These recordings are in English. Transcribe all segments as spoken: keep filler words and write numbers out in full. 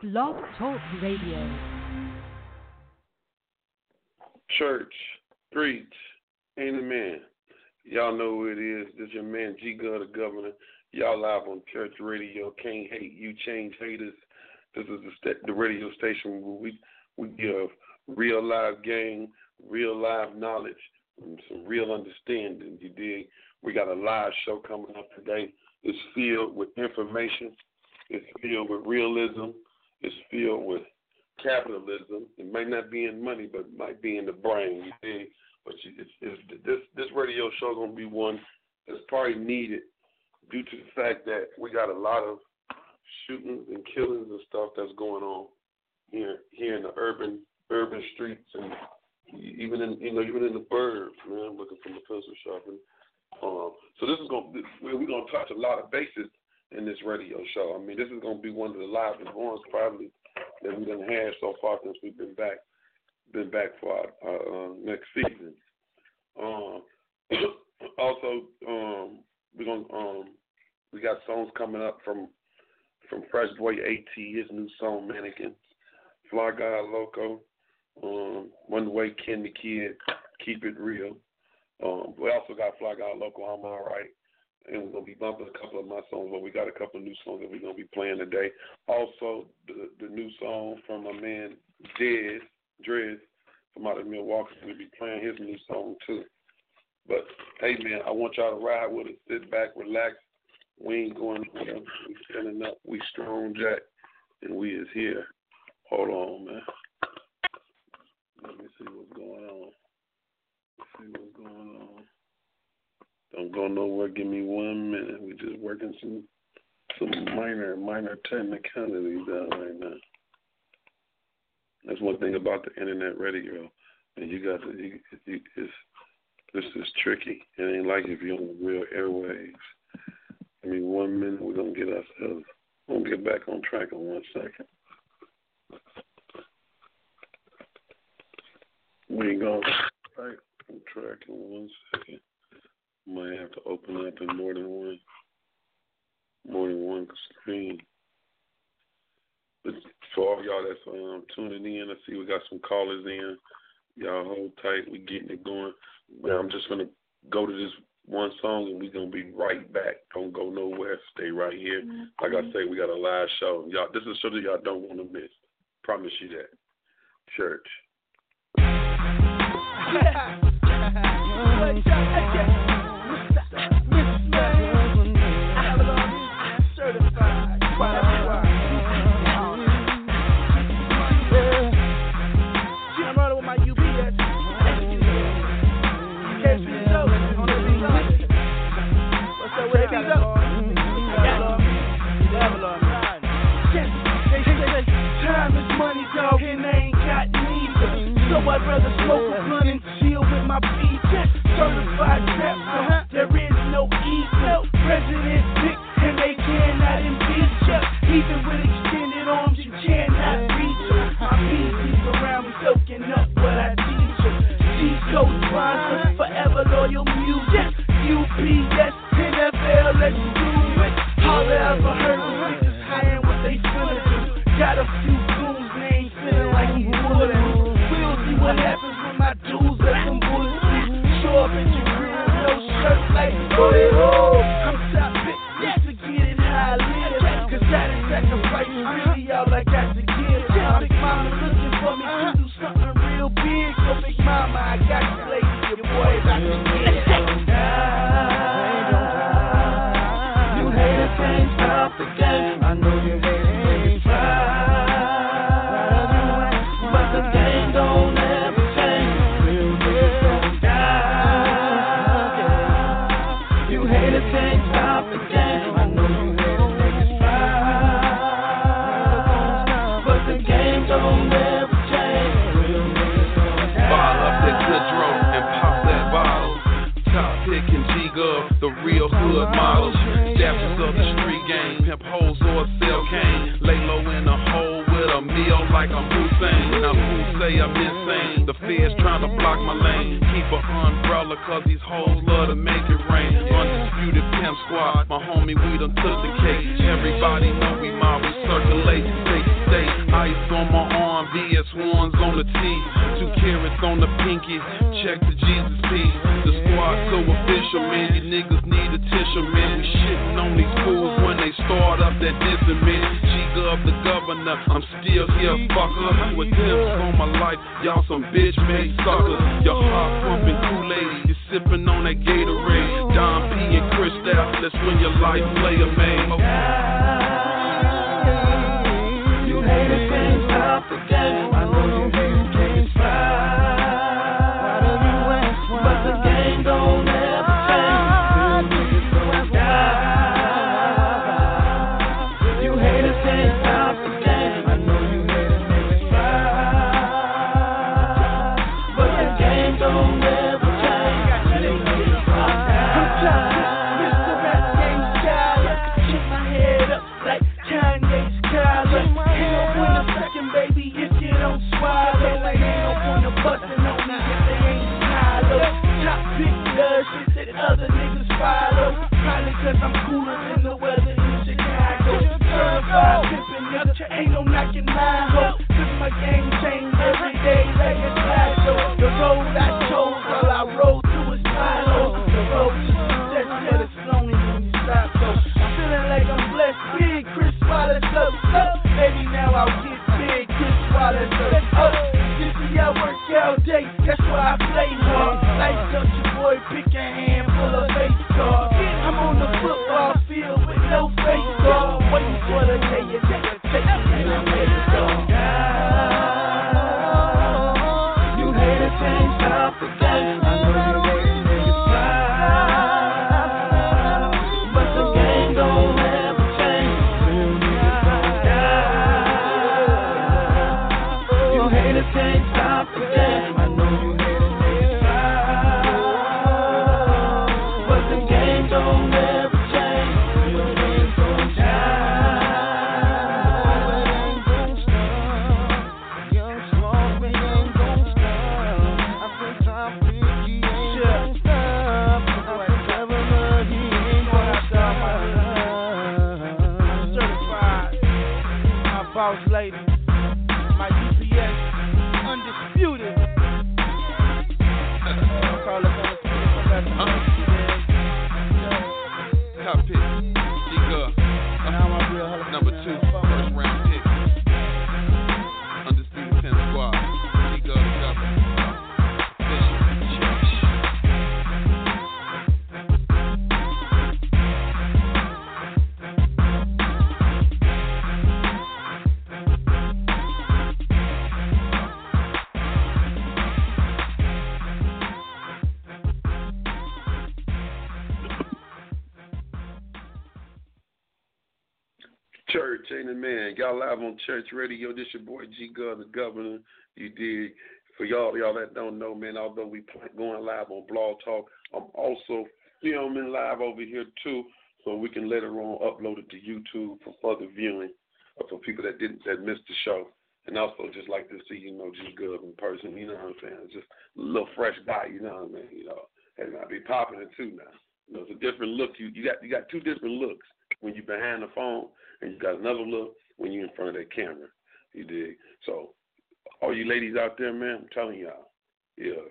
Blog Talk Radio. Church, preach, amen. Y'all know who it is. This is your man, G. God, the Governor. Y'all live on Church Radio. Can't hate you, change haters. This is the, st- the radio station where we, we give real live game, real live knowledge, and some real understanding. You dig? We got a live show coming up today. It's filled with information. It's filled with realism. It's filled with capitalism. It may not be in money, but it might be in the brain. You dig? But it's, it's, this this radio show is going to be one that's probably needed due to the fact that we got a lot of shootings and killings and stuff that's going on here here in the urban urban streets and even in you know even in the burbs. Man, I'm looking for the pencil sharpener. Um, so this is going we're going to touch a lot of bases in this radio show. I mean, this is going to be one of the livest ones probably that we've done had so far since we've been back. Been back for our, our uh, next season. Um, also, um, we're gonna um, we got songs coming up from from Fresh Boy A T, his new song Mannequins, Fly Guy Loco, um, One Way Ken the Kid, Keep It Real. Um, we also got Fly Guy Loco, I'm Alright, and we're gonna be bumping a couple of my songs, but we got a couple of new songs that we're gonna be playing today. Also, the the new song from my man Dez. Drez from out of Milwaukee will be playing his new song too. But hey man, I want y'all to ride with us, sit back, relax. We ain't going nowhere. We standing up, we strong jack, and we is here. Hold on, man. Let me see what's going on. Let's see what's going on. Don't go nowhere, give me one minute. We just working some some minor, minor technicalities out right now. That's one thing about the internet radio, and you got to. You, you, it's, this is tricky. It ain't like if you're on the real airwaves. I mean, one minute we're gonna get ourselves. We're gonna get back on track in one second. We ain't gonna back on track in one second. Might have to open up in more than one, more than one screen. But for all y'all that's um, tuning in, I see we got some callers in. Y'all hold tight. We getting it going. Well, I'm just going to go to this one song, and we're going to be right back. Don't go nowhere. Stay right here. Mm-hmm. Like I say, we got a live show. Y'all, this is a show that y'all don't want to miss. Promise you that. Church. So I'd rather smoke a blunt and chill with my feet. Certified trap, uh-huh. There is no ego. President pick and they cannot impeach ya. Even with extended arms, you cannot reach ya. My P C's around me soaking up what I teach ya. G-Code sponsor, forever loyal music. U P S, N F L, let's do it. Holler ever heard the niggas high and what they finna do. Got a few goons named feeling like he's bulletin'. See what happens when my dudes let them bullets sleep. Show up at your crib, no shirt like booty hole. I'm top bitch, just to get it how I live. Cause I done sacrificed really all I got to give. My big mama looking for me to do something real big. So big mama, I got you lady, your boy about to get it. You haters can't stop the game. I know you haters can't try. The real hood models, dappers of the street game, pimp hoes or sell cane, lay low in a hole with a meal like I'm Hussein. Now who say I'm insane? The feds trying to block my lane. Keep an umbrella cause these hoes love to make it rain. Undisputed pimp squad, my homie we done took the cake. Everybody know we mob, we circulate state to state. V S ones on the T, two carats on the pinky, check the Jesus P. The squad so official, man, you niggas need a tissue, man. We shitting on these fools when they start up that dissing, man. G-Gov the governor, I'm still here, fucker. With tips on my life, y'all some bitch made suckers. Your heart pumping Kool-Aid, you sipping on that Gatorade. Don P and Cristal, that's when your life play a man. You haters can't stop the game. I know you haters can't fight, but the game don't ever change. Niggas gon' die. You haters can't stop the game. I know you haters can't fight, but the game don't ever change. Niggas gon' die. Mister Rap Game Scholar, keep my head up like Kanye's collar. Ain't no point of sucking, baby, if you don't swallow. Like ain't no point of busting on me if they ain't hollow. Top big love shit that other niggas follow. Probably cause I'm cooler than the weather in Chicago. Certified pimpin', nigga, ain't no knocking my hoe. Cause my game change every day like a taco. The road I chose while I rode through a silo. The road to success, but it's lonely when you stop. So I'm feeling like I'm blessed, big Chris Wallace up, up. Maybe now I'll get big Chris Wallace up, up. You see I work all day, that's why I play hard. Lights up your boy, pick a handful of face cards. I'm on the football field with no face guard, waiting for the day you nigga take it and I'm ready to go. You haters can't stop the game. I know you haters niggas fight, but the game don't ever change. Real niggas gon' die. You haters can't stop the game. I know you haters niggas fight, but the game don't ever change. Real niggas gon' die. Young small, we ain't gon' stop. I think I'm big, he ain't gon' stop. I think Governor, he ain't gon' stop. I'm certified, my boss lady, my U P S, undisputed. I'll call it undisputed professional. Top pick, G-Gov, Now I'm real hella number two, first round pick. Undisputed ten squad, G-Gov the governor. Bishop, Church. Church, ain't it, man? Y'all live on Church Radio. This your boy G-Gov, the governor. You dig? For y'all, y'all that don't know, man, although we play, going live on Blog Talk, I'm also filming live over here, too, so we can later on upload it to YouTube for further viewing, or for people that didn't that missed the show. And also just like to see, you know, G-Gov in person, you know what I'm saying? It's just a little fresh guy, you know what I mean? You know, and I be popping it, too, now. You know, it's a different look. You, you, got, you got two different looks when you're behind the phone, and you got another look when you're in front of that camera. You dig? So, all you ladies out there, man, I'm telling y'all, if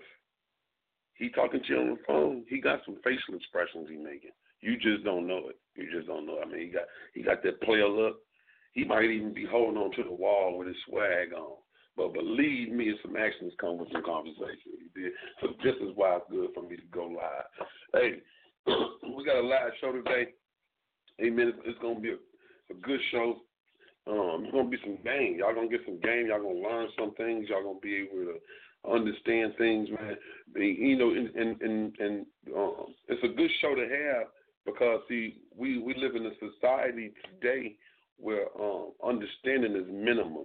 he talking to you on the phone, he got some facial expressions he making. You just don't know it. You just don't know it. I mean, he got he got that player look. He might even be holding on to the wall with his swag on. But believe me, some actions come with some conversation. You did. So this is why it's good for me to go live. Hey, we got a live show today. Amen. It's, it's going to be a, a good show. Um, it's going to be some game. Y'all going to get some game. Y'all going to learn some things. Y'all going to be able to understand things, man. You know, and, and, and, and um, it's a good show to have because, see, we, we live in a society today where um, understanding is minimum.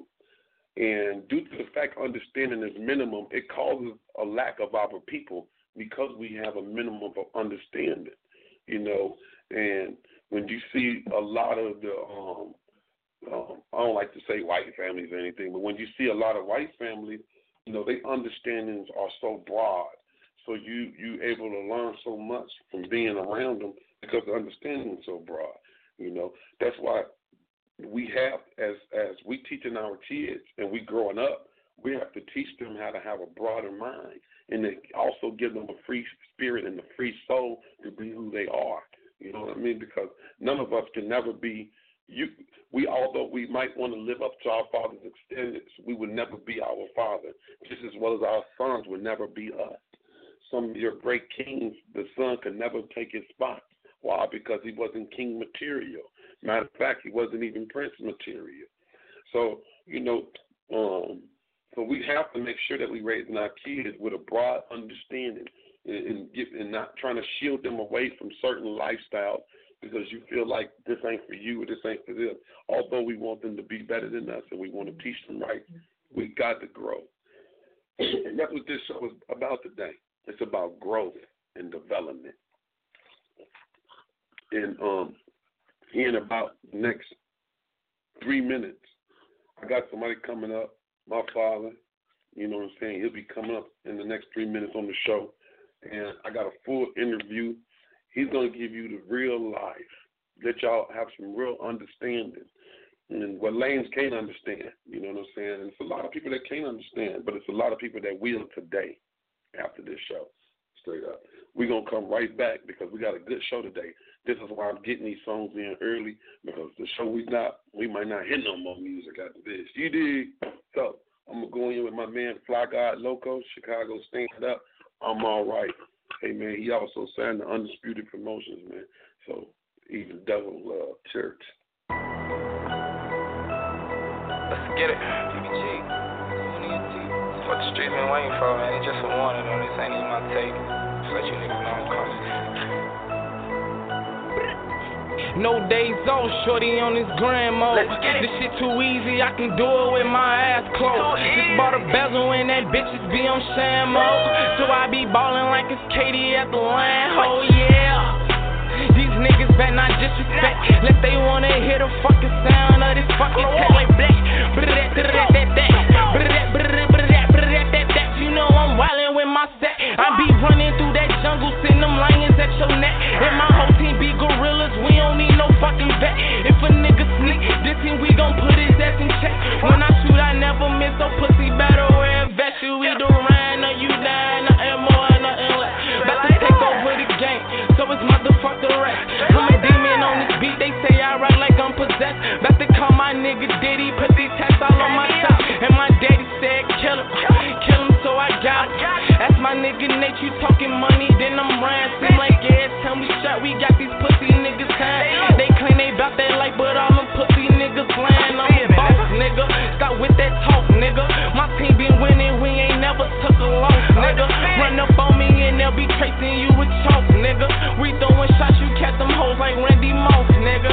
And due to the fact understanding is minimum, it causes a lack of our people because we have a minimum of understanding, you know. And when you see a lot of the, um, um, I don't like to say white families or anything, but when you see a lot of white families, you know, their understandings are so broad. So you you able to learn so much from being around them because the understanding is so broad. You know, that's why we have, as as we teaching our kids and we growing up, we have to teach them how to have a broader mind, and to also give them a free spirit and a free soul to be who they are. You know what I mean? Because none of us can never be you. We, although we might want to live up to our father's standards, we would never be our father, just as well as our sons would never be us. Some of your great kings, the son could never take his spot. Why? Because he wasn't king material. Matter of fact, he wasn't even prince material. So, you know, um, so we have to make sure that we raising our kids with a broad understanding and, and, get, and not trying to shield them away from certain lifestyles because you feel like this ain't for you or this ain't for them. Although we want them to be better than us and we want to teach them right, we got to grow. And that's what this show is about today. It's about growth and development. And um, in about the next three minutes, I got somebody coming up, my father, you know what I'm saying? He'll be coming up in the next three minutes on the show. And I got a full interview. He's going to give you the real life, let y'all have some real understanding. And what lanes can't understand, you know what I'm saying? And it's a lot of people that can't understand, but it's a lot of people that will today after this show, straight up. We're going to come right back because we got a good show today. This is why I'm getting these songs in early, because the show we not, we might not hit no more music after this. You dig? So I'm going to go in with my man Fly God Loco, Chicago Stand Up. I'm all right. Hey, man, he also signed the Undisputed Promotions, man. So even Devil Love Church. Let's get it. T B G. What the streets been waiting for, man. It's just a warning on this. Ain't even my take. Just let you niggas know I'm coming. No days off, shorty on this grand mode. This shit too easy, I can do it with my ass closed. Just bought a bezel and that bitches be on sham mode. So I be ballin' like it's Katie at the land. Oh yeah. These niggas better not disrespect. Let they wanna hear the fucking sound of this fucking tech like black. You know I'm wildin' with my set. I be running through that jungle, send them lions at your neck. And my whole team be gorillas, we don't need no fucking vet. If a nigga sneak, this team we gon' put his ass in check. When I shoot, I never miss, so pussy better wear a vest. You either ran or you die, nothing more, nothing less. About to take over the game, so it's motherfucker rest. I'm a demon on this beat, they say I rap like I'm possessed. About to call my nigga Diddy, put these tats all on my top. And my daddy said kill him, kill him so I got him. That's my nigga Nate, you talking money, then I'm ransom. Like every time we shot, we got these pussy niggas time. They claim they bout that life, but all them pussy niggas lying. I'm a boss, nigga, stop with that talk, nigga. My team been winning, we ain't never took a loss, nigga. Run up on me and they'll be tracing you with chalk, nigga. We throwing shots, you catch them hoes like Randy Moss, nigga.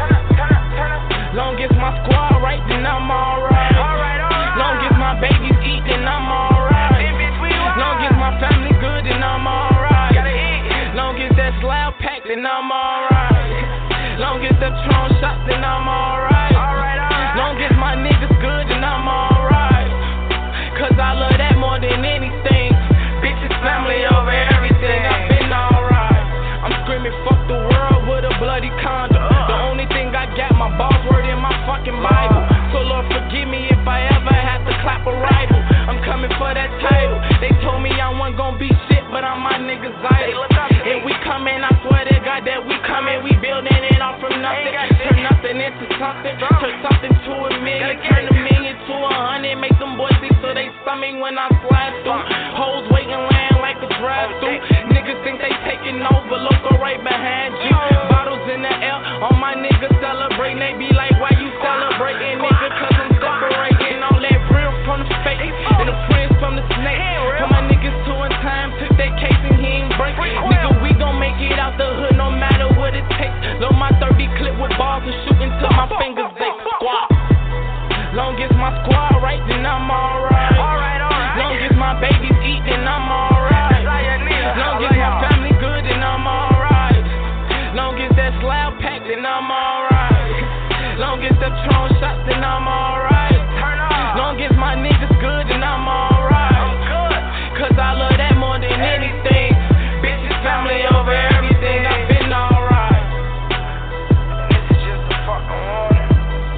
Long as my squad right, then I'm alright. Long as my babies eat, then I'm alright. Long as my family good, then I'm alright. Long as that slab packed, then I'm alright. Long as the Tron shots, then I'm alright. Long as my niggas good, then I'm alright. Cause I love that more than anything. Bitches, family over everything. I've been alright. I'm screaming fuck the world with a bloody condom. The only thing I got, my boss word in my fucking Bible. So Lord forgive me if I ever have to clap a rival. I'm coming for that title. They told me I wasn't gonna be shit, but I'm my niggas idol. And we coming, I swear to God that we coming. We building it off from nothing. Turn nothing into something. Turn something to a million. Turn a million to a hundred. Make them boys see so they stomach when I slide through. Hoes waiting land like a drive-through. Niggas think they taking over. Local right behind you. Bottles in the air. All my niggas celebrating. They be like, why you celebrating, nigga? Cause I'm separating all that real from the fake. And the friends from the snake. Put my niggas two in time. Took that case and he ain't break. Nigga, we gon' make it out the hood no matter what it takes. Load my thirty clip with balls and shooting till my fingers ache. Squad. Long as my squad right, then I'm alright. Long as my babies eat, then I'm alright. Long as my family good, then I'm alright. Long as that slab packed, then I'm alright. Long as the Tron shots, then I'm alright. Long as my niggas good, then I'm alright. Cause I love that more than anything. Bitches, family over everything. I've been alright. And this is just a fucking warning.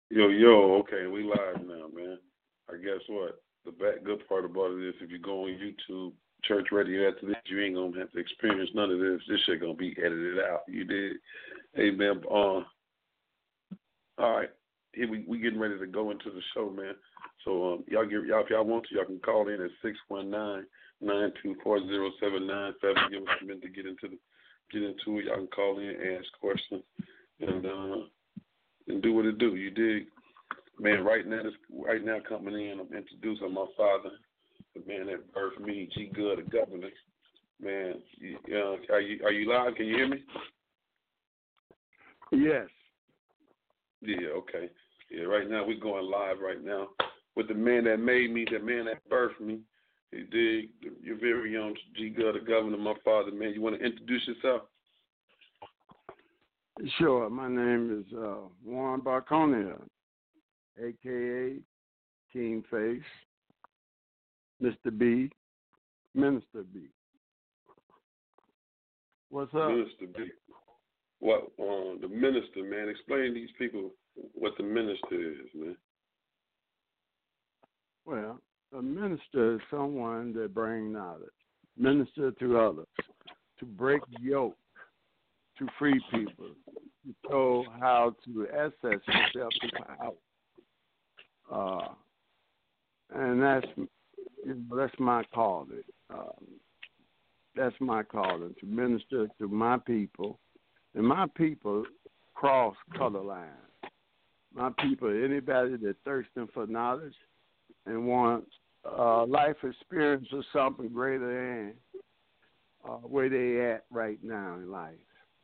Yo, yo, okay, we live now, man. I guess what? The bad, good part about it is if you go on YouTube, Church Radio after this, you ain't going to have to experience none of this. This shit going to be edited out. You did. Hey, man, uh, all right. Here we we getting ready to go into the show, man. So um, y'all get y'all if y'all want to, y'all can call in at six one nine, nine two four zero seven nine seven. Give us a minute to get into the get into it. Y'all can call in, ask questions, and uh, and do what it do. You dig, man? Right now, this, right now coming in, I'm introducing my father, the man that birthed me, G. Good, the governor. Man, you, uh, are you are you live? Can you hear me? Yes. Yeah, okay. Yeah, right now we're going live right now with the man that made me, the man that birthed me. You dig? Your very own G. Good, the governor, my father, man. You want to introduce yourself? Sure. My name is uh, Juan Barconia, a k a. King Face, Mister B, Minister B. What's up? Minister B. What, uh, the minister, man. Explain to these people what the minister is, man. Well, a minister is someone that brings knowledge, minister to others, to break yoke, to free people, to show how to access yourself to power. Uh, and that's you know, that's my calling. Um, that's my calling, to minister to my people. And my people cross color lines. My people, anybody that's thirsting for knowledge and wants uh, life experience or something greater than uh, where they at right now in life.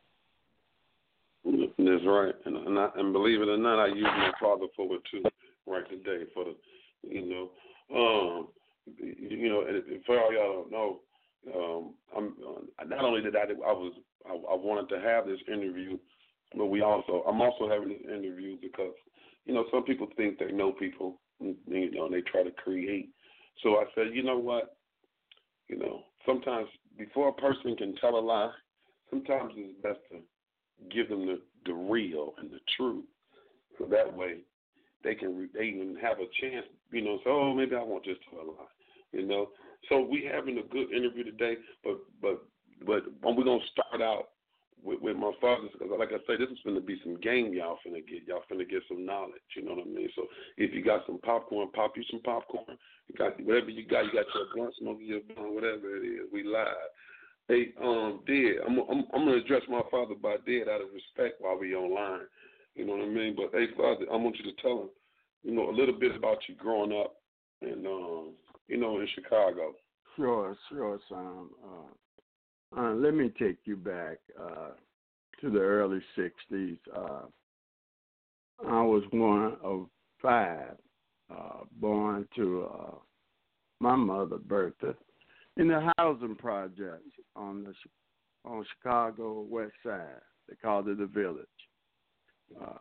That's right. And, and, I, and believe it or not, I use my father for it too, right today. For the, you know, um, you know, and for all y'all don't know, um, I'm uh, not only did I, I was. I, I wanted to have this interview, but we also, I'm also having this interview because, you know, some people think they know people, and, you know, and they try to create. So I said, you know what, you know, sometimes before a person can tell a lie, sometimes it's best to give them the, the real and the truth. So that way they can they can have a chance, you know, so, oh, maybe I won't just tell a lie, you know. So we having a good interview today, but, but, But we're going to start out with, with my father's, because like I say, this is going to be some game y'all finna get. Y'all finna get some knowledge, you know what I mean? So if you got some popcorn, pop you some popcorn. You got whatever you got. You got your blunt, smoke your blunt, whatever it is. We live. Hey, um, Dad, I'm, I'm, I'm going to address my father by Dad out of respect while we online. You know what I mean? But, hey, Father, I want you to tell him, you know, a little bit about you growing up and, um, you know, in Chicago. Sure, sure, son. Uh, Uh, let me take you back uh, to the early sixties. Uh, I was one of five uh, born to uh, my mother, Bertha, in the housing projects on the on Chicago West Side. They called it the Village. Uh,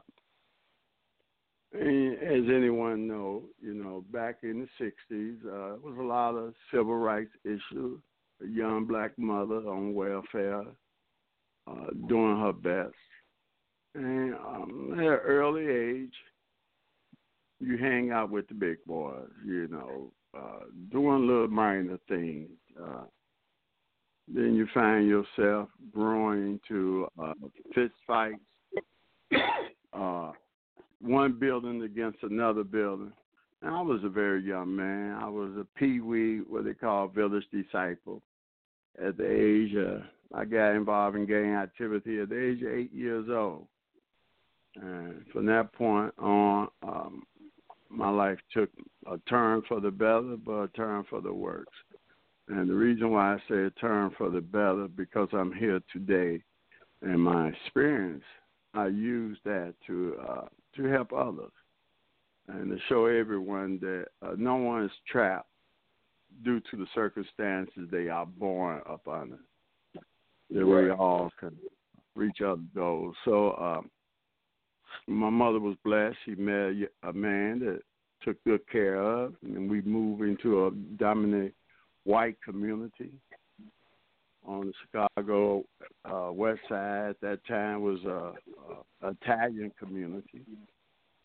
and as anyone know, you know, back in the sixties, uh, there was a lot of civil rights issues. A young black mother on welfare, uh, doing her best. And um, at an early age, you hang out with the big boys, you know, uh, doing little minor things. Uh, then you find yourself growing to uh, fist fights, uh, one building against another building. And I was a very young man. I was a peewee, what they call village disciple. At the age of, I got involved in gang activity at the age of eight years old. And from that point on, um, my life took a turn for the better, but a turn for the worse. And the reason why I say a turn for the better, because I'm here today, and my experience, I use that to uh, to help others and to show everyone that uh, no one is trapped due to the circumstances they are born up under. That we all can reach other goals. So um, my mother was blessed. She met a man that took good care of, and we moved into a dominant white community on the Chicago uh, West Side. At that time was a, a Italian community.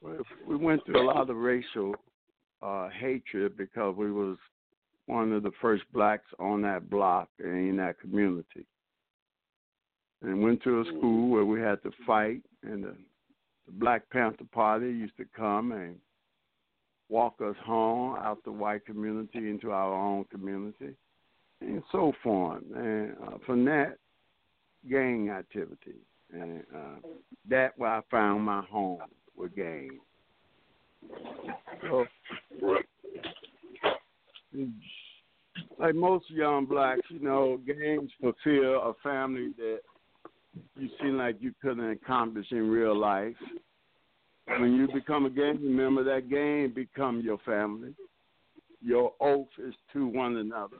We went through a lot of racial uh, hatred because we was one of the first blacks on that block and in that community. And went to a school where we had to fight, and the, the Black Panther Party used to come and walk us home out the white community into our own community, and so forth. And uh, from that, gang activity. And uh, that's where I found my home with gangs. So, like most young blacks, you know, gangs fulfill a family that you seem like you couldn't accomplish in real life. When you become a gang member, that gang become your family. Your oath is to one another.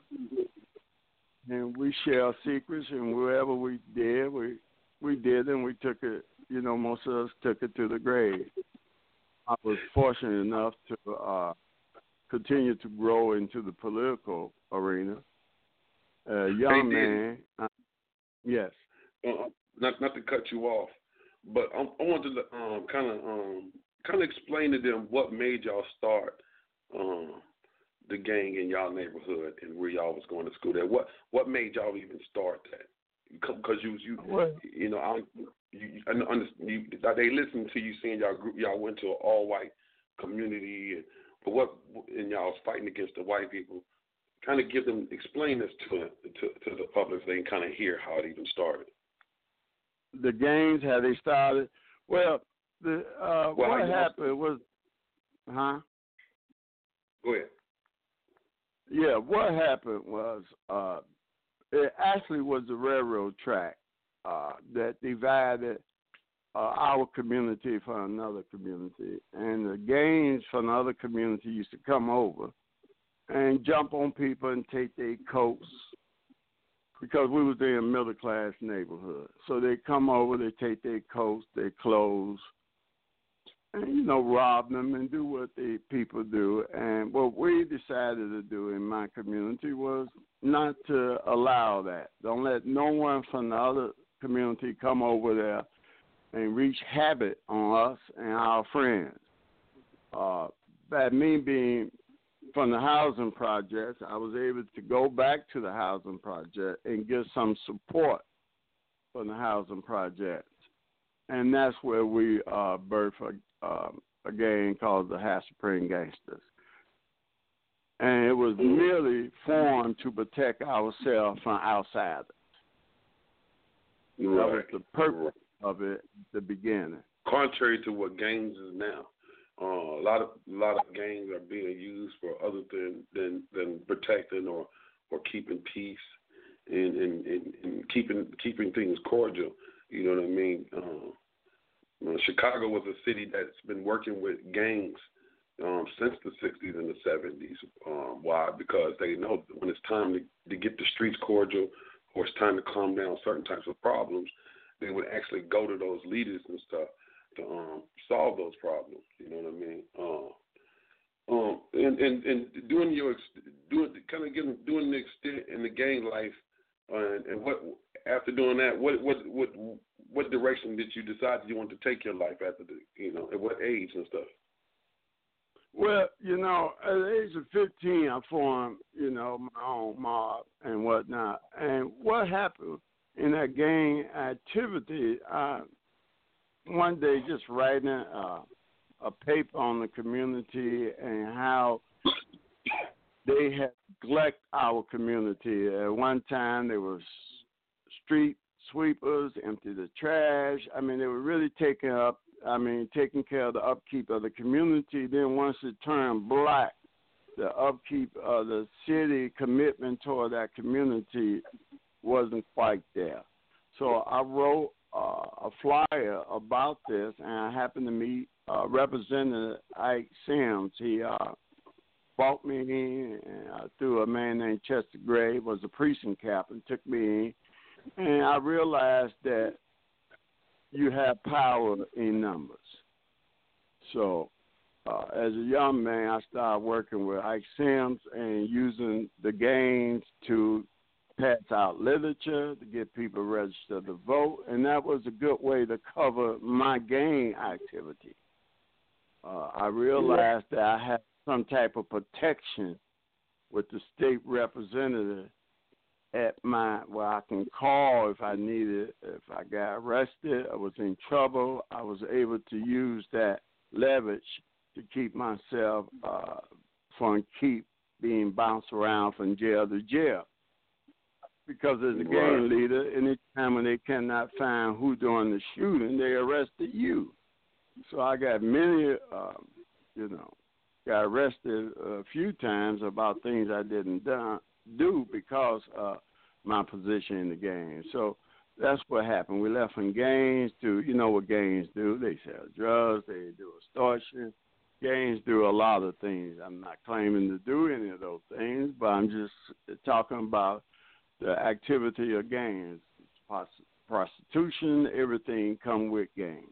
And we share secrets, and wherever we did, we we did, and we took it, you know, most of us took it to the grave. I was fortunate enough to uh, continue to grow into the political arena. A young hey, man, uh, yes. Uh, not not to cut you off, but I, I wanted to um, kind of um, kind of explain to them what made y'all start um, the gang in y'all neighborhood and where y'all was going to school. There, what what made y'all even start that? Because you you what? you know I you, I understand you, they listened to you saying y'all group y'all went to an all white community, and, but what and y'all was fighting against the white people. Kind of give them explain this to to, to the public so they can kind of hear how it even started. The gangs, how they started. Well, the uh, well, what happened was, huh? Go ahead. Yeah, what happened was uh, it actually was the railroad track uh, that divided uh, our community from another community, and the gangs from another community used to come over and jump on people and take their coats. Because we was in a middle-class neighborhood. So they come over, they take their coats, their clothes, and, you know, rob them and do what the people do. And what we decided to do in my community was not to allow that. Don't let no one from the other community come over there and wreak havoc on us and our friends. Uh, that me being from the housing projects, I was able to go back to the housing project and get some support from the housing projects. And that's where we uh, birthed a, uh, a gang called the High Supreme Gangsters. And it was merely formed to protect ourselves from outsiders. Right. That was the purpose of it at the beginning. Contrary to what gangs is now. Uh, a lot of a lot of gangs are being used for other than than, than protecting or, or keeping peace and, and, and, and keeping keeping things cordial. You know what I mean? Uh, uh, Chicago was a city that's been working with gangs um, since the sixties and the seventies. Um, why? Because they know that when it's time to, to get the streets cordial or it's time to calm down certain types of problems, they would actually go to those leaders and stuff to um, solve those problems. You know what I mean? Uh, um, and, and and doing your doing kind of getting doing the extent in the gang life, uh, and, and what after doing that, what what what what direction did you decide you wanted to take your life after the you know at what age and stuff? Well, you know, at the age of fifteen, I formed you know my own mob and whatnot. And what happened in that gang activity? I, One day, just writing uh, a paper on the community and how they had neglected our community. At one time, there was street sweepers, empty the trash. I mean, they were really taking up. I mean, taking care of the upkeep of the community. Then once it turned black, the upkeep of the city commitment toward that community wasn't quite there. So I wrote Uh, a flyer about this, and I happened to meet uh, Representative Ike Sims. He uh, brought me in uh, through a man named Chester Gray, was a precinct captain, took me in, and I realized that you have power in numbers. So uh, as a young man, I started working with Ike Sims and using the gangs to pass out literature to get people registered to vote, and that was a good way to cover my gang activity. uh, I realized that I had some type of protection with the state representative at my where I can call if I needed. If I got arrested, I was in trouble, I was able to use that leverage to keep myself uh, from keep being bounced around from jail to jail. Because as a gang leader, anytime when they cannot find who doing the shooting, they arrested you. So I got many, uh, you know, got arrested a few times about things I didn't done, do because of my position in the gang. So that's what happened. We left from gangs to, you know what gangs do. They sell drugs, they do extortion. Gangs do a lot of things. I'm not claiming to do any of those things, but I'm just talking about the activity of gangs. Prostitution, everything come with gangs.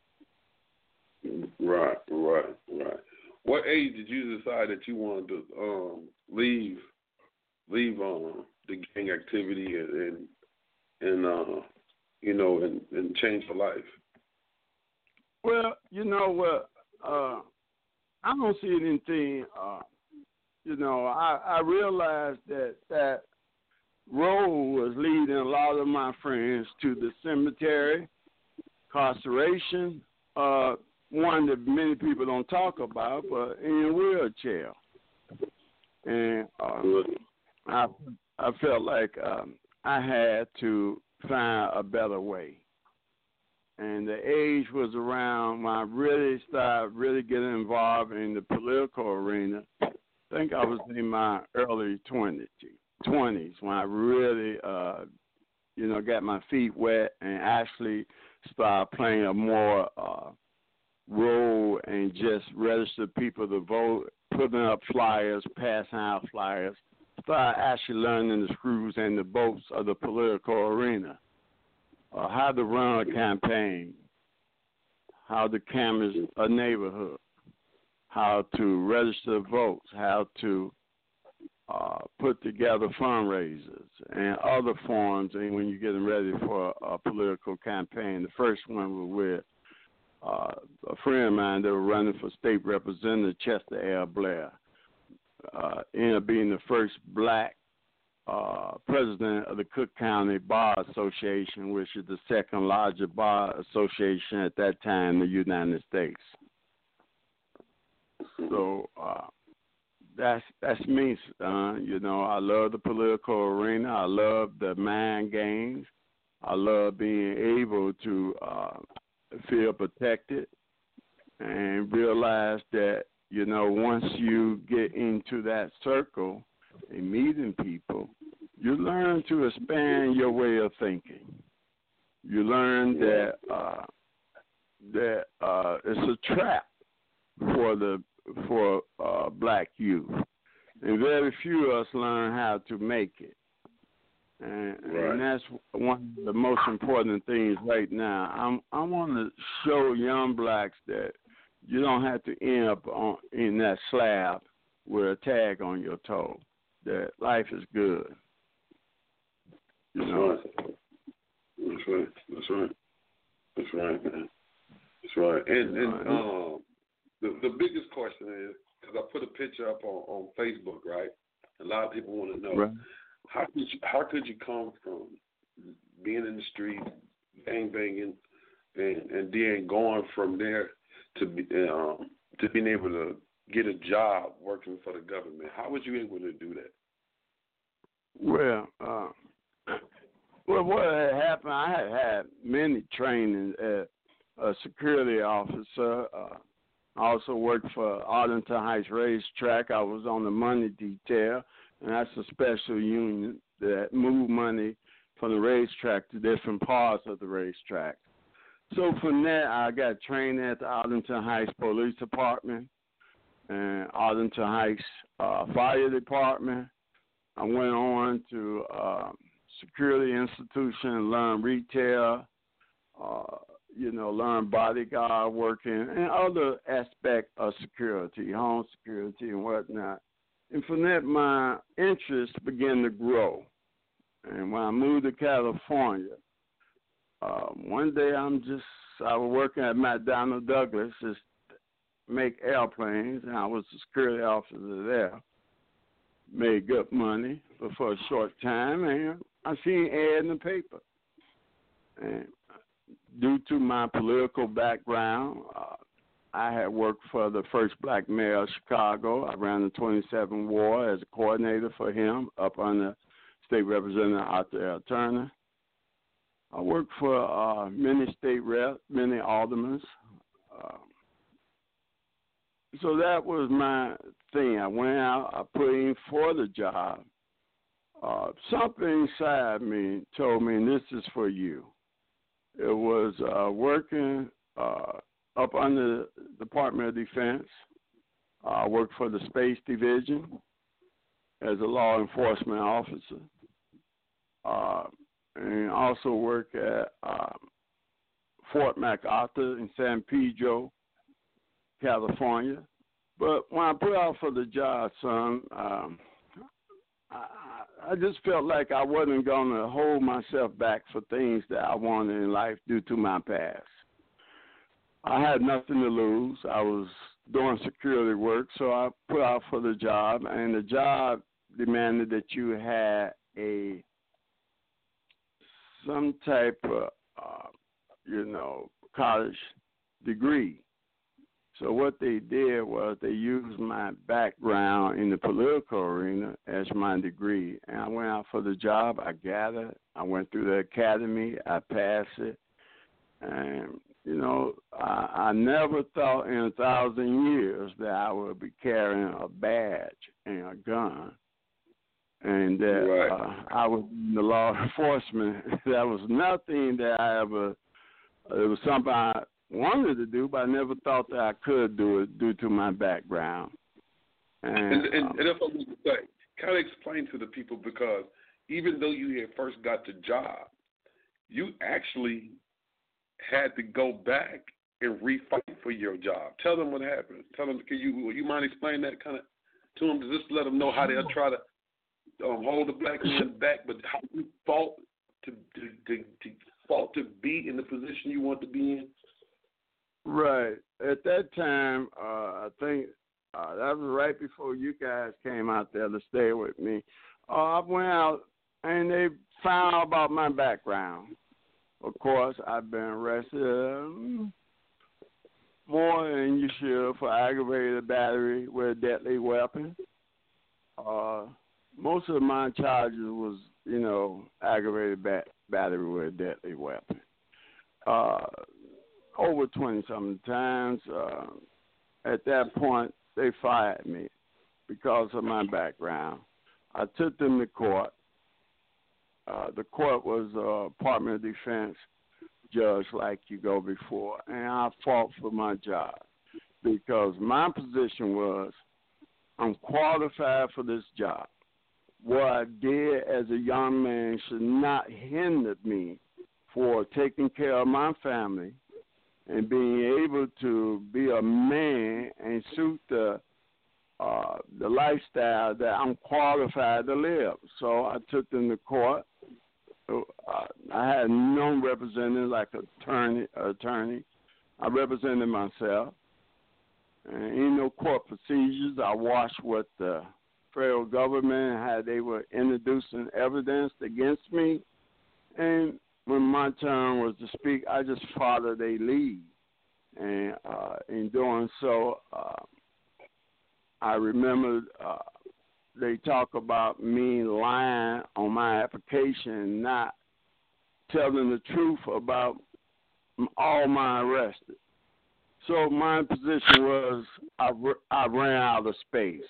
Right, right, right. What age did you decide that you wanted to um, leave, leave um, the gang activity and, and, and uh, you know, and, and change your life? Well, you know what, uh, I don't see anything. Uh, you know, I, I realized that that road was leading a lot of my friends to the cemetery, incarceration. Uh, one that many people don't talk about, but in a wheelchair. And uh, I I felt like um, I had to find a better way. And the age was around when I really started really getting involved in the political arena. I think I was in my early twenties, twenties when I really, uh, you know, got my feet wet and actually started playing a more uh, role and just register people to vote, putting up flyers, passing out flyers, start actually learning the screws and the bolts of the political arena, uh, how to run a campaign, how to canvass a neighborhood, how to register votes, how to uh, put together fundraisers and other forms. And when you're getting ready for a political campaign, the first one was with Uh, a friend of mine that was running for state representative, Chester L. Blair, uh, ended up being the first black uh, president of the Cook County Bar Association, which is the second largest bar association at that time in the United States. So uh, that's that's me, uh, you know. I love the political arena. I love the mind games. I love being able to uh, feel protected and realize that, you know, once you get into that circle and meeting people, you learn to expand your way of thinking. You learn that uh, that uh, it's a trap for the for uh, black youth, and very few of us learn how to make it. And, right. and that's one of the most important things right now. I'm, I want to show young blacks that you don't have to end up on, in that slab with a tag on your toe, that life is good. You know? That's right. That's right. That's right, man. That's right. And, and um, the, the biggest question is, because I put a picture up on, on Facebook, right? A lot of people want to know. Right. How could you, how could you come from being in the street, bang banging, and, and then going from there to be, um, to being able to get a job working for the government? How was you able to do that? Well, uh, well, what had happened? I had had many trainings as a security officer. Uh, I also worked for Arlington Heights Racetrack. I was on the money detail. And that's a special union that moved money from the racetrack to different parts of the racetrack. So from there, I got trained at the Arlington Heights Police Department and Arlington Heights uh, Fire Department. I went on to uh, security institution, learn retail, uh, you know, learn bodyguard working, and other aspects of security, home security and whatnot. And from that, my interest began to grow. And when I moved to California, uh, one day I'm just, I was working at McDonnell Douglas. It's make airplanes, and I was a security officer there. Made good money, but for a short time, and I seen an ad in the paper. And due to my political background, uh, I had worked for the first black mayor of Chicago. I ran the twenty-seventh Ward as a coordinator for him up under State Representative Arthur Turner. I worked for uh, many state reps, many aldermen. Uh, so that was my thing. I went out, I put in for the job. Uh, something inside me told me, this is for you. It was uh, working uh, up under the Department of Defense. Uh, I worked for the Space Division as a law enforcement officer. Uh, and also work at uh, Fort MacArthur in San Pedro, California. But when I put out for the job, son, um, I, I just felt like I wasn't going to hold myself back for things that I wanted in life due to my past. I had nothing to lose. I was doing security work, so I put out for the job, and the job demanded that you had a some type of, uh, you know, college degree. So what they did was they used my background in the political arena as my degree. And I went out for the job. I got it. I went through the academy. I passed it. And, you know, I, I never thought in a thousand years that I would be carrying a badge and a gun. And that right. uh, I was in the law enforcement. That was nothing that I ever, it was something I wanted to do, but I never thought that I could do it due to my background. And, and, and, um, and that's what we say. Kind of explain to the people, because even though you had first got the job, you actually had to go back and refight for your job. Tell them what happened. Tell them, can you, you mind explaining that kind of to them, to just let them know how they'll try to Um, hold the black man back, but how you fought to, to, to, to fought to be in the position you want to be in? Right. At that time, uh, I think uh, that was right before you guys came out there to stay with me. Uh, I went out, and they found out about my background. Of course, I've been arrested um, more than you should for aggravated battery with a deadly weapon. Uh Most of my charges was, you know, aggravated bat- battery with a deadly weapon. Uh, over twenty-something times. Uh, at that point, they fired me because of my background. I took them to court. Uh, the court was a Department of Defense judge like you go before, and I fought for my job because my position was I'm qualified for this job. What I did as a young man should not hinder me for taking care of my family and being able to be a man and suit the uh, the lifestyle that I'm qualified to live. So I took them to court. Uh, I had no representative like attorney. Attorney, I represented myself. And in no court procedures, I watched what the federal government, how they were introducing evidence against me. And when my turn was to speak, I just followed their lead. And uh, in doing so, uh, I remembered uh, they talk about me lying on my application, not telling the truth about all my arrested. So my position was I, I ran out of space.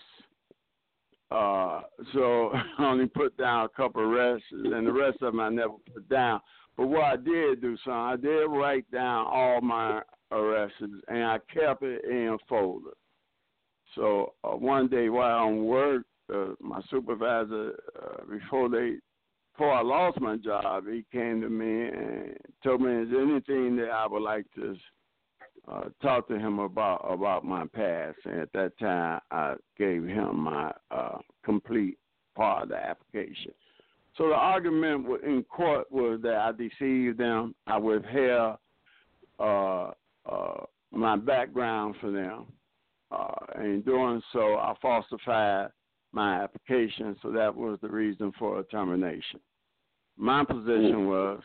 Uh, so I only put down a couple of arrests, and the rest of them I never put down. But what I did do, son, I did write down all my arrests, and I kept it in a folder. So uh, one day while on work, uh, my supervisor, uh, before they, before I lost my job, he came to me and told me, is there anything that I would like to Uh, talk to him about about my past, and at that time I gave him my uh, complete part of the application. So the argument in court was that I deceived them, I withheld uh, uh, my background for them, Uh, and in doing so, I falsified my application, so that was the reason for termination. My position was,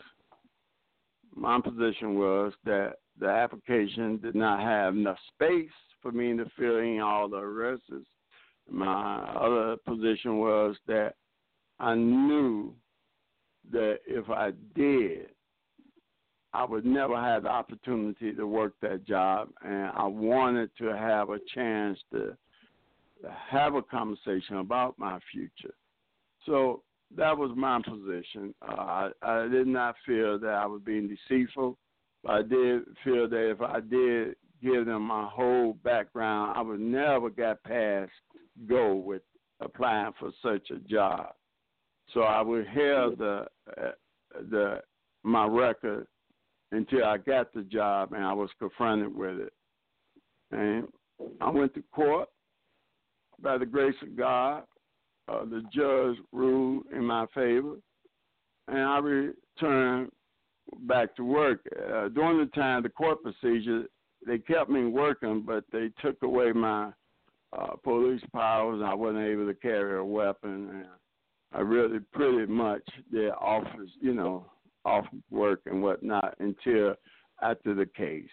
my position was that the application did not have enough space for me to fill in all the arrests. My other position was that I knew that if I did, I would never have the opportunity to work that job, and I wanted to have a chance to have a conversation about my future. So that was my position. Uh, I, I did not feel that I was being deceitful, but I did feel that if I did give them my whole background, I would never get past go with applying for such a job. So I would have the uh, the my record until I got the job and I was confronted with it. And I went to court. By the grace of God, uh, the judge ruled in my favor, and I returned back to work. Uh, during the time, the court procedure, they kept me working, but they took away my uh, police powers, and I wasn't able to carry a weapon. And I really pretty much did office, you know, office work and whatnot until after the case.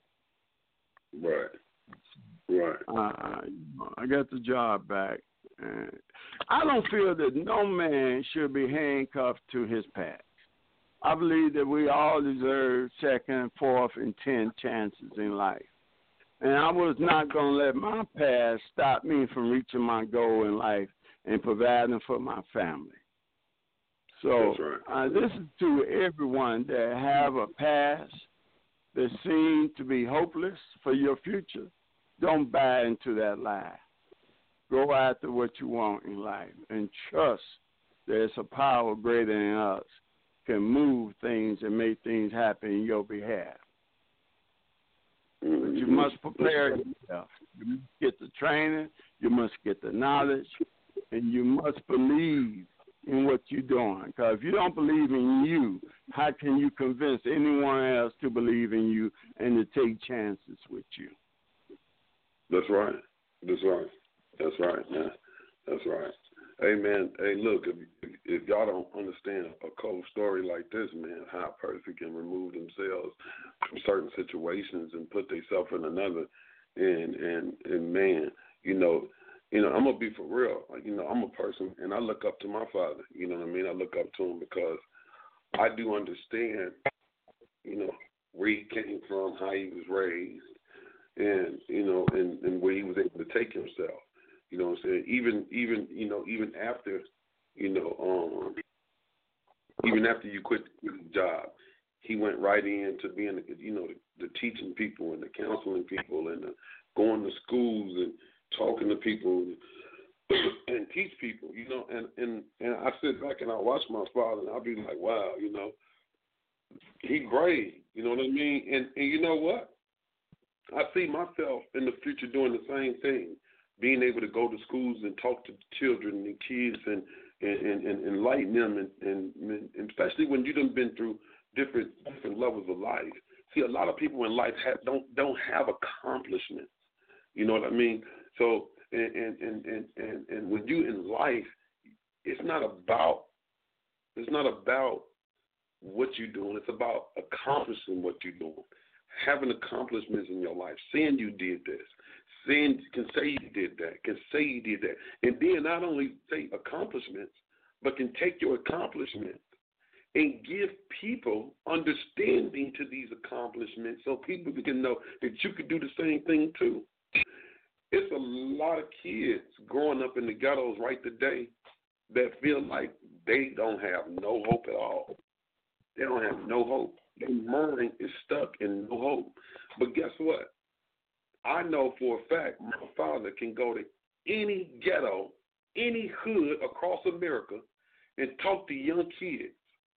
Right. Right. Uh, I got the job back. And I don't feel that no man should be handcuffed to his past. I believe that we all deserve second, fourth, and tenth chances in life. And I was not going to let my past stop me from reaching my goal in life and providing for my family. So right. uh, this is to everyone that have a past that seems to be hopeless for your future. Don't buy into that lie. Go after what you want in life and trust there's a power greater than us can move things and make things happen in your behalf. But you must prepare yourself. You must get the training, you must get the knowledge, and you must believe in what you're doing. Because if you don't believe in you, how can you convince anyone else to believe in you and to take chances with you? That's right. That's right. That's right, man. That's right. Hey, man. Hey, look, if, if y'all don't understand a cold story like this, man, how a person can remove themselves from certain situations and put themselves in another, and and and man, you know, you know, I'm gonna be for real. You know, I'm a person, and I look up to my father. You know what I mean? I look up to him because I do understand, you know, where he came from, how he was raised. And, you know, and, and where he was able to take himself, you know what I'm saying? Even, even, you know, even after, you know, um, even after you quit the job, he went right into being, you know, the, the teaching people and the counseling people and the going to schools and talking to people and teach people, you know, and, and, and I sit back and I watch my father and I'll be like, wow, you know, he brave, you know what I mean? And, and you know what? I see myself in the future doing the same thing, being able to go to schools and talk to children and kids and and, and, and enlighten them, and, and, and especially when you've been through different different levels of life. See, a lot of people in life have, don't don't have accomplishments. You know what I mean? So, and and, and, and, and, and when you in life, it's not about it's not about what you're doing. It's about accomplishing what you're doing. Having accomplishments in your life, saying you did this, saying can say you did that, can say you did that, and then not only say accomplishments, but can take your accomplishments and give people understanding to these accomplishments, so people can know that you could do the same thing too. It's a lot of kids growing up in the ghettos right today that feel like they don't have no hope at all. They don't have no hope. Their mind is stuck in no hope. But guess what? I know for a fact my father can go to any ghetto, any hood across America and talk to young kids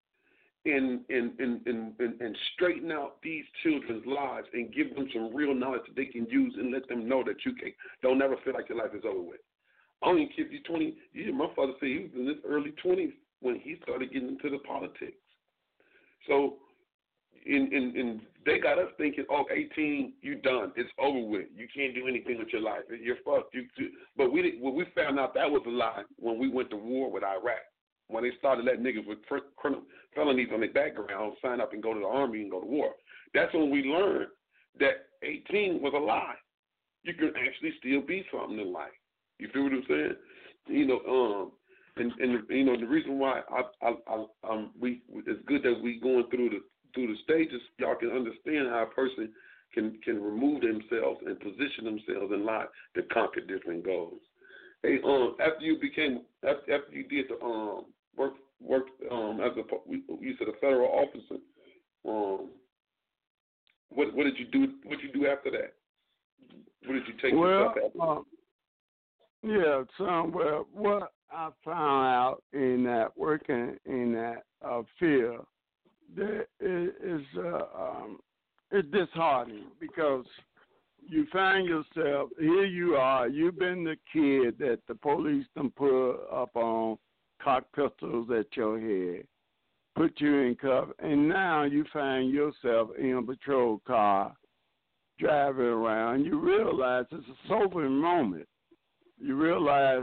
and and, and, and, and and straighten out these children's lives and give them some real knowledge that they can use and let them know that you can don't never feel like your life is over with. I don't even care if you're twenty years. My father said he was in his early twenties when he started getting into the politics. So in, in, in, they got us thinking, oh, eighteen, you done. It's over with. You can't do anything with your life. You're fucked. You, you, but we did, well, we found out that was a lie when we went to war with Iraq. When they started letting niggas with criminal felonies on their background sign up and go to the army and go to war. That's when we learned that eighteen was a lie. You can actually still be something in life. You feel what I'm saying? You know, um, and, and you know the reason why I, I, I um, we it's good that we going through the through the stages. Y'all can understand how a person can can remove themselves and position themselves in life to conquer different goals. Hey, um, after you became after, after you did the um work work um as a you said a federal officer, um, what what did you do? What did you do after that? What did you take well, yourself after? Um, yeah, so well, what I found out in that working in that uh, field, that is, is uh, um, it's disheartening because you find yourself, here you are, you've been the kid that the police done put up on cock pistols at your head, put you in cuffs, and now you find yourself in a patrol car driving around. You realize it's a sobering moment. You realize,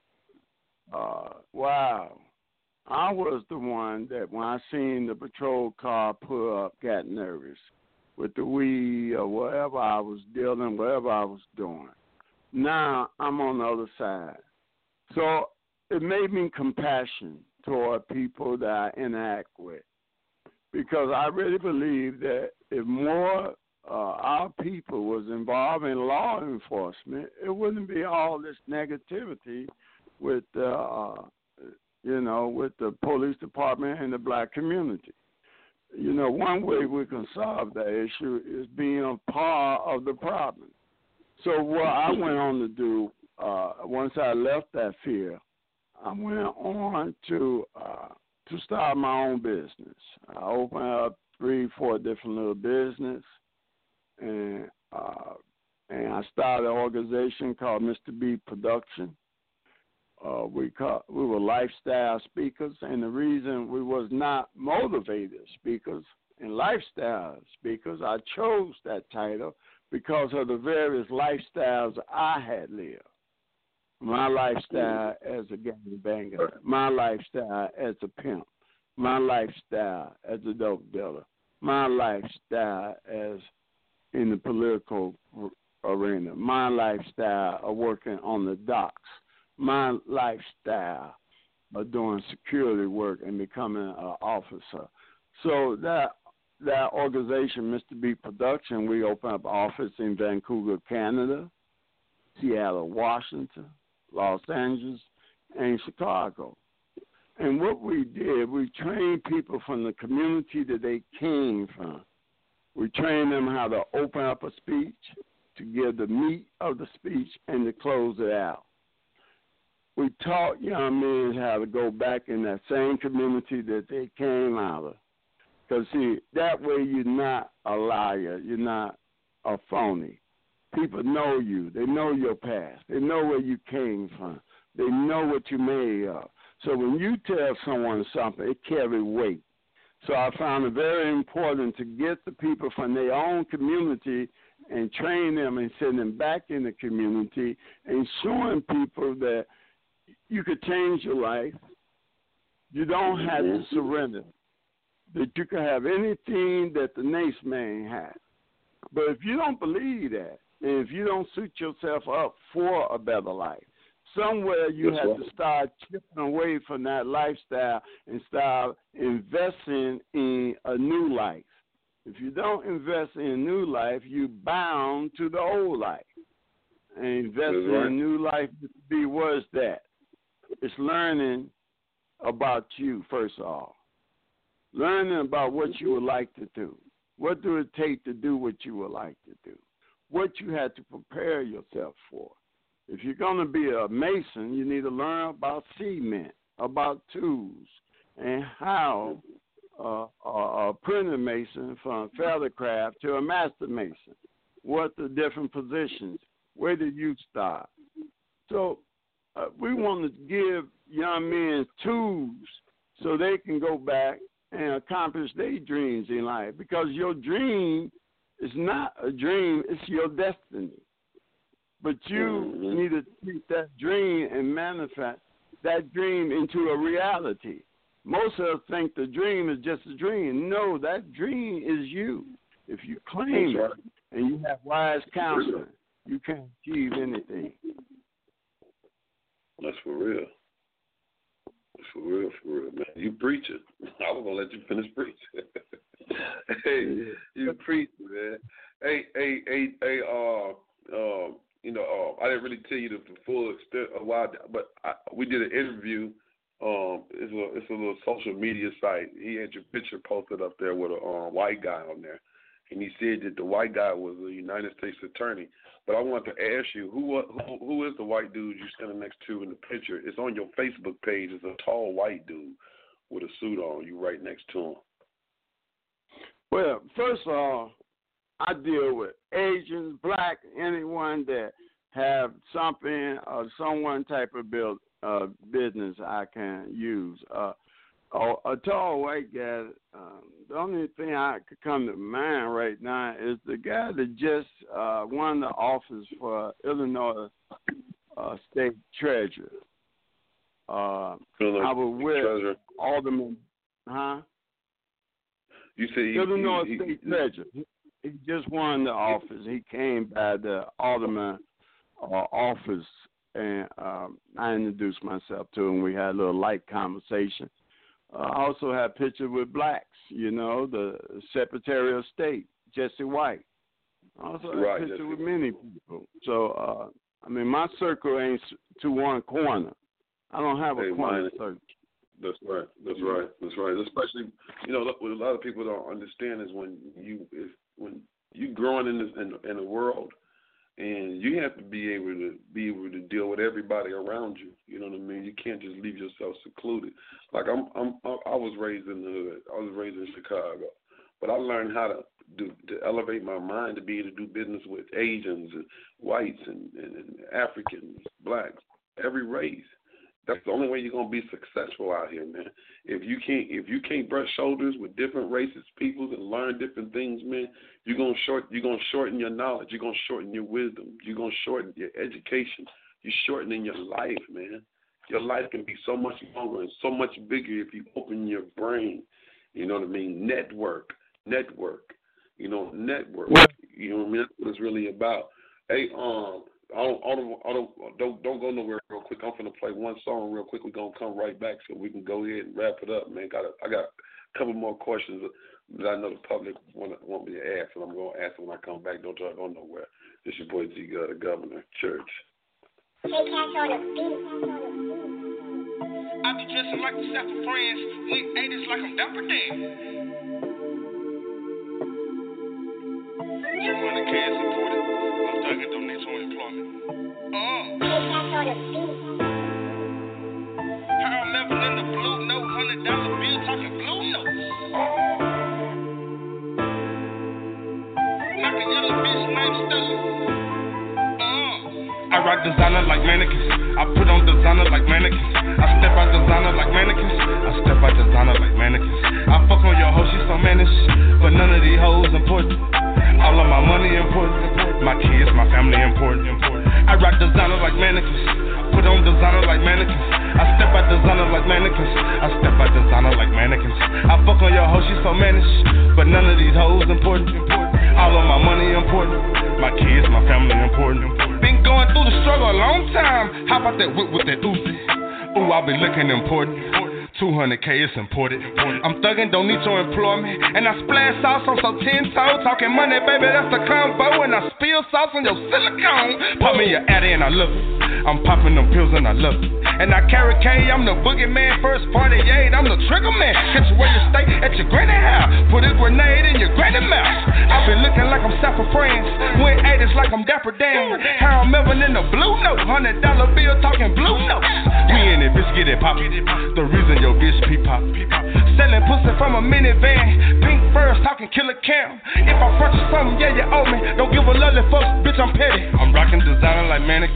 uh, wow, I was the one that when I seen the patrol car pull up, got nervous with the weed or whatever I was dealing, whatever I was doing. Now I'm on the other side. So it made me compassion toward people that I interact with, because I really believe that if more uh, our people was involved in law enforcement, it wouldn't be all this negativity with, uh, you know, with the police department and the black community. You know, one way we can solve that issue is being a part of the problem. So what I went on to do, uh, once I left that field, I went on to uh, to start my own business. I opened up three, four different little business, and uh, and I started an organization called Mister B Production. Uh, we call, we were lifestyle speakers, and the reason we was not motivated speakers and lifestyle speakers, I chose that title because of the various lifestyles I had lived. My lifestyle as a gangbanger, my lifestyle as a pimp, my lifestyle as a dope dealer, my lifestyle as in the political arena, my lifestyle of working on the docks, my lifestyle of doing security work and becoming an officer. So that that organization, Mister B Production, we opened up an office in Vancouver, Canada, Seattle, Washington, Los Angeles, and Chicago. And what we did, we trained people from the community that they came from. We trained them how to open up a speech, to give the meat of the speech, and to close it out. We taught young men how to go back in that same community that they came out of. Because, see, that way you're not a liar. You're not a phony. People know you. They know your past. They know where you came from. They know what you made of. So when you tell someone something, it carries weight. So I found it very important to get the people from their own community and train them and send them back in the community and showing people that you could change your life. You don't have to surrender. That you can have anything that the next man has. But if you don't believe that, and if you don't suit yourself up for a better life, somewhere you have to start chipping away from that lifestyle and start investing in a new life. If you don't invest in a new life, you're bound to the old life. And investing in a new life would be, what is that? It's learning about you, first of all. Learning about what you would like to do. What do it take to do what you would like to do? What you had to prepare yourself for. If you're going to be a mason, you need to learn about cement, about tools, and how uh, a apprentice mason from feathercraft to a master mason. What the different positions? Where did you start? So uh, we want to give young men tools so they can go back and accomplish their dreams in life, because your dream is not a dream, it's your destiny. But you mm-hmm. need to take that dream and manifest that dream into a reality. Most of us think the dream is just a dream. No, that dream is you. If you claim right. it and you have wise counseling, you can't achieve anything. That's for real. That's for real, for real, man. You preaching. I was going to let you finish preaching. Hey, you preaching, man. Hey, hey, hey, hey, uh, uh, you know, uh, I didn't really tell you the full extent of why, but I, we did an interview. Um, it's a it's a little social media site. He had your picture posted up there with a um, white guy on there, and he said that the white guy was a United States attorney. But I wanted to ask you, who who, who is the white dude you're standing next to in the picture? It's on your Facebook page. It's a tall white dude with a suit on. You right next to him. Well, first of all, I deal with Asians, black, anyone that have something or someone type of build. Uh, business I can use. Uh, a, a tall white guy, um, the only thing I could come to mind right now is the guy that just uh, won the office for Illinois uh, State Treasurer. Uh, I was with Treasurer. Alderman, huh? You say he, Illinois he, State he, Treasurer. He, he just won the office. He came by the Alderman uh, office. And um, I introduced myself to him. We had a little light conversation. Uh, I also had pictures with blacks, you know, the Secretary of State, Jesse White. I also had right, pictures with many people. So, uh, I mean, my circle ain't to one corner. I don't have a hey, corner mine, circle. That's right. That's right. That's right. Especially, you know, what a lot of people don't understand is when you if, when you growing in this in, in the world. And you have to be able to be able to deal with everybody around you. You know what I mean? You can't just leave yourself secluded. Like I'm, I'm I was raised in the hood. I was raised in Chicago, but I learned how to do to elevate my mind to be able to do business with Asians and whites and, and, and Africans, blacks, every race. That's the only way you're gonna be successful out here, man. If you can't, if you can't brush shoulders with different races, peoples, and learn different things, man, you're gonna short, you're gonna shorten your knowledge. You're gonna shorten your wisdom. You're gonna shorten your education. You're shortening your life, man. Your life can be so much longer and so much bigger if you open your brain. You know what I mean? Network, network. You know, network. You know what I mean? That's what it's really about. Hey, um. I don't, I don't, I don't, don't, don't go nowhere real quick. I'm gonna play one song real quick. We're gonna come right back so we can go ahead and wrap it up, man. Got, a, I got a couple more questions that I know the public want, want me to ask, and I'm gonna ask them when I come back. Don't try to go nowhere. This your boy G God, the Governor Church. I be dressing like the South of France. Link eighties like I'm Dapper Dan. two hundred K is important. I'm thugging, don't need to employment. Uh. Harold Melvin in the blue note, hundred dollar bill, talking blue notes. Knock a yellow bitch named Stella. Uh. I rock designer like mannequins. I put on designer like mannequins. I step out designer like mannequins. I step out designer like mannequins. I fuck on your hoe, she so mannish, but none of these hoes important. All of my money important. My kids, my family important. I rock designer like mannequins. Put on designer like mannequins. I step out designer like mannequins. I step out designer like mannequins. I fuck on your hoe, she so mannish, but none of these hoes important. All of my money important. My kids, my family important. Been going through the struggle a long time. How about that whip with that Uzi? Ooh, I be looking important. two hundred K is important. I'm thugging, don't need your employment. And I splash sauce on some ten toes. Talking money, baby, that's the combo. And I spill sauce on your silicone. Pop me your addy and I love it. I'm popping them pills and I love it. And I carry K, I'm the boogeyman. First forty-eight, I'm the trigger man. Get you where you stay at your granny house. Put a grenade in your granny mouth. I been looking like I'm South of France. Went eighties like I'm Dapper Dan. Harold Melvin in the blue note. Hundred dollar bill talking blue notes. We in it, bitch, get it pop. The reason your bitch peep pop. Selling pussy from a minivan. Pink first, talking killer cam. If I front you something, yeah, you owe me. Don't give a lolly fuck, bitch, I'm petty. I'm rocking designer like mannequins.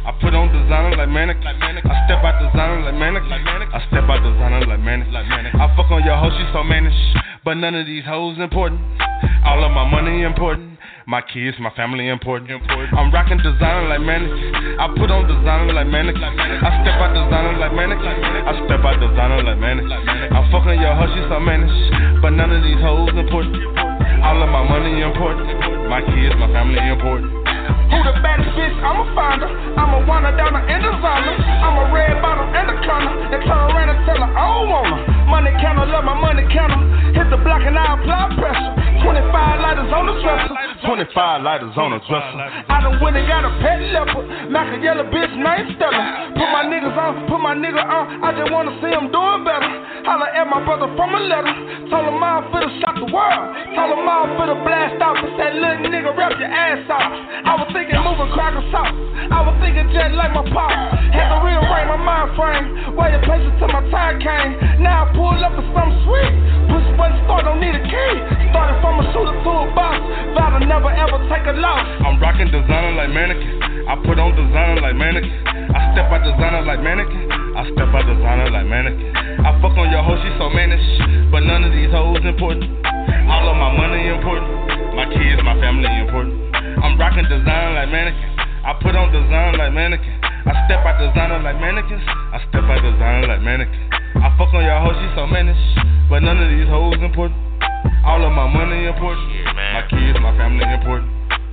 I put on designer like mannequin. I step out designer like mannequin. I step out designer like mannequin. I fuck on your hoe, she so mannish. But none of these hoes important. All of my money important. My kids, my family important. I'm rocking designer like mannequin. I put on designer like mannequin. I step out designer like mannequin. I step out designer like mannequin. I'm fucking your hoe, she so mannish. But none of these hoes important. All of my money important. My kids, my family important. Who the baddest bitch? I'ma find her. I'ma wind her down in designer. I'm a red bottom and a corner. Then turn around and tell her I don't want her. Money counter, love my money counter. Hit the block and I apply pressure. twenty-five lighters on the dresser. twenty-five lighters on the dresser. I done went and got a pet leopard. Mac a yellow bitch named Stella. Put my niggas on, put my nigga on. I just wanna see him doing better. Holla at my brother from a letter. Told him I'll fit to shock the world. Told him I'll fit to blast off. And said, little nigga, rap your ass off. I was thinking moving cracker sauce. I was thinking jet like my pop. Had to rearrange my mind frame. Waited places till my time came. Now I pull up for something sweet. Push button start, don't need a key. Started from a shooter to a boss. Vow to never ever take a loss. I'm rocking designer like mannequin. I put on designer like mannequin. I step out designer like mannequin. I step out designer like mannequin. I fuck on your hoe, she so mannish. But none of these hoes important. All of my money important. My kids, my family important. I'm rocking designer like mannequin. I put on designer like mannequin. I step out designer like mannequins. I step out designer like mannequin. I fuck on your hoe, she so mannish. But none of these hoes important. All of my money important. Yeah, man. My kids, my family important.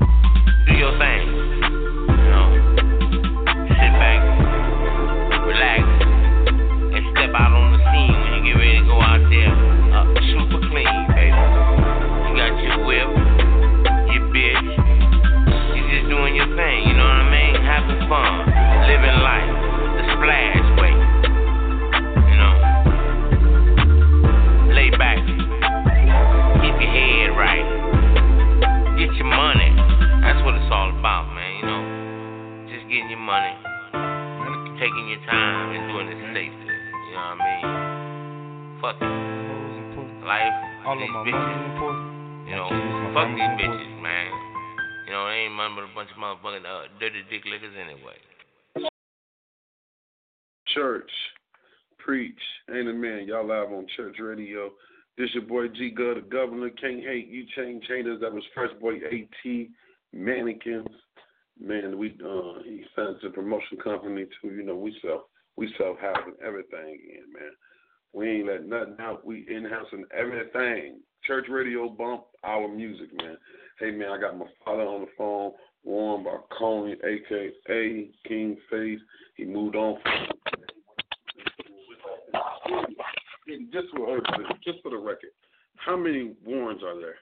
Do your thing. You know, sit back, relax, and step out on the scene when you get ready to go out there. Uh, super clean, baby. You got your whip, your bitch. You just doing your thing, you know what I mean? Having fun, living life, the splash way. You know, lay back, keep your head right, get your money. That's what it's all about, man. You know, just getting your money, taking your time, and doing it safely. You know what I mean? Fuck it. Life, all these of my bitches. money important. You know, fuck these bitches, man. You know, they ain't nothing but a bunch of motherfucking uh, dirty dick lickers anyway. Church, preach, ain't a man. Y'all live on Church Radio. This your boy G Gud, the governor. Can't hate you, change haters. That was First Boy AT, Mannequins. Man, we uh, he signed to a promotion company too. You know, we sell we sell housing everything in, man. We ain't let nothing out. We in-housing everything. Church Radio bump our music, man. Hey, man, I got my father on the phone, Warren Barconi, a k a. King Faith. He moved on. Just for, just for the record, how many Warrens are there?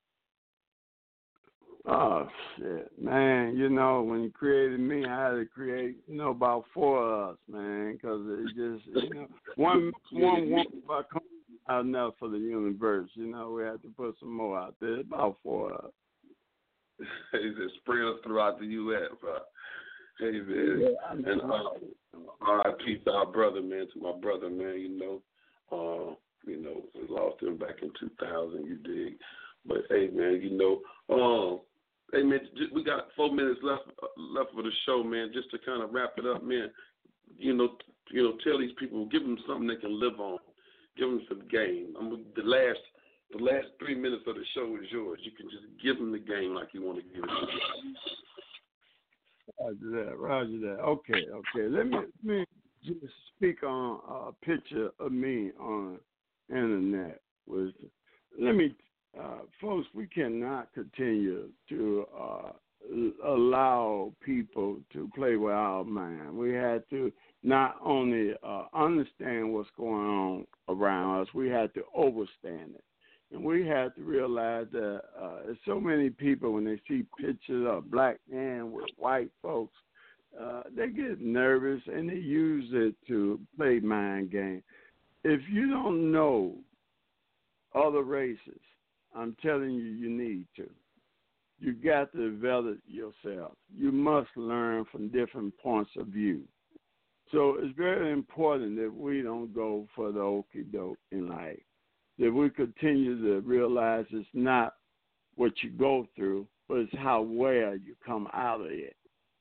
Oh, shit, man. You know, when you created me, I had to create, you know, about four of us, man, because it just, you know, one, one, one, not enough for the universe. You know, we had to put some more out there. About four of us. He said, spread us throughout the U S Uh, hey, man. Yeah, and uh, R I P to our brother, man, to my brother, man, you know. Uh, you know, we lost him back in two thousand, you dig. But, hey, man, you know, um, hey, man, we got four minutes left uh, left for the show, man, just to kind of wrap it up, man. You know, you know, tell these people, give them something they can live on. Give them some game. I'm the last The last three minutes of the show is yours. You can just give them the game like you want to give it to them. Roger that, roger that. Okay, okay. Let me, let me just speak on a picture of me on the internet. Was let me, uh, folks, we cannot continue to uh, allow people to play with our mind. We had to not only uh, understand what's going on around us, we had to overstand it. And we had to realize that uh, there's so many people, when they see pictures of black men with white folks, uh, they get nervous and they use it to play mind games. If you don't know other races, I'm telling you, you need to. You got to develop yourself. You must learn from different points of view. So it's very important that we don't go for the okie doke in life, that we continue to realize it's not what you go through, but it's how well you come out of it.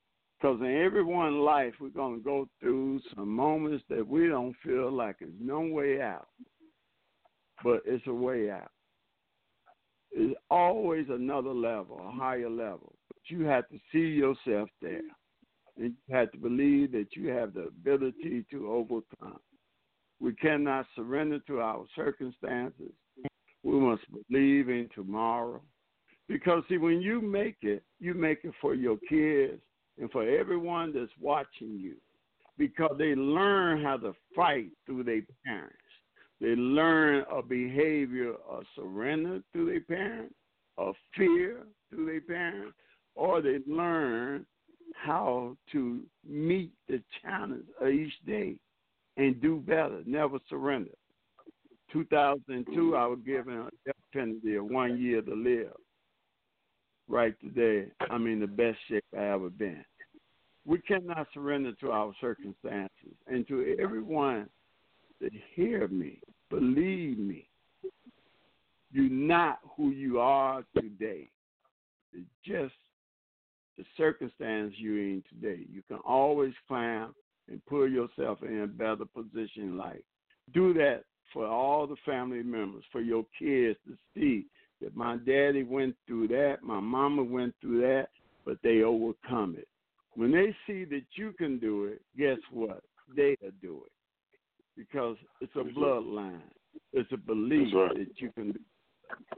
Because in everyone's life, we're going to go through some moments that we don't feel like there's no way out. But it's a way out. It's always another level, a higher level. But you have to see yourself there. And you have to believe that you have the ability to overcome. We cannot surrender to our circumstances. We must believe in tomorrow. Because, see, when you make it, you make it for your kids and for everyone that's watching you. Because they learn how to fight through their parents. They learn a behavior of surrender through their parents, of fear through their parents, or they learn how to meet the challenge of each day and do better, never surrender. two thousand two, I was given a death penalty of one year to live. Right today, I'm in the best shape I ever been. We cannot surrender to our circumstances. And to everyone that hear me, believe me, you're not who you are today. It's just the circumstance you're in today. You can always climb and put yourself in a better position in life. Do that for all the family members, for your kids to see that my daddy went through that, my mama went through that, but they overcome it. When they see that you can do it, guess what? They'll do it. Because it's a bloodline. It's a belief right. that you can do it.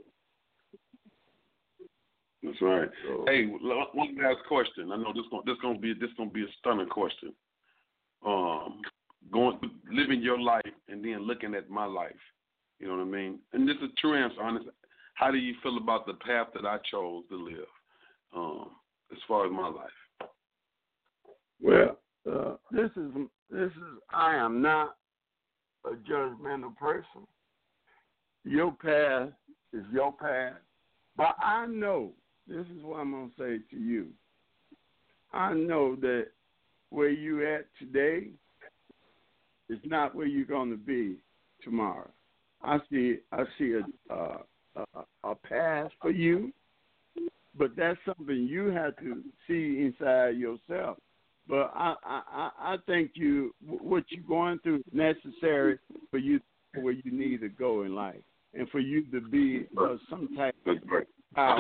That's right. So, hey, one last question. I know this going this gonna be this gonna be a stunning question. Um, going living your life and then looking at my life. You know what I mean? And this is true answer, honest. How do you feel about the path that I chose to live, um, as far as my life? Well, uh, this is this is I am not a judgmental person. Your path is your path, but I know this is what I'm gonna say to you. I know that where you at today is not where you're gonna be tomorrow. I see I see a. Uh, A, a path for you, but that's something you have to see inside yourself. But I, I, I think you what you're going through is necessary for you where you need to go in life, and for you to be uh, some type of power.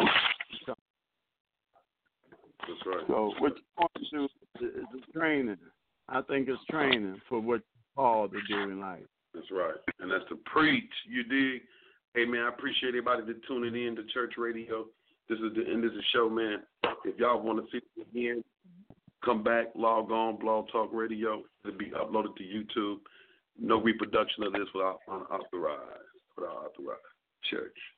That's right. So what you're going through is a training. I think it's training for what you're called to do in life. That's right, and that's to preach. You dig? Hey, man, I appreciate everybody that tuning in to Church Radio. This is the end of the show, man. If y'all want to see it again, come back, log on, Blog Talk Radio. It'll be uploaded to YouTube. No reproduction of this without unauthorized, without authorized church.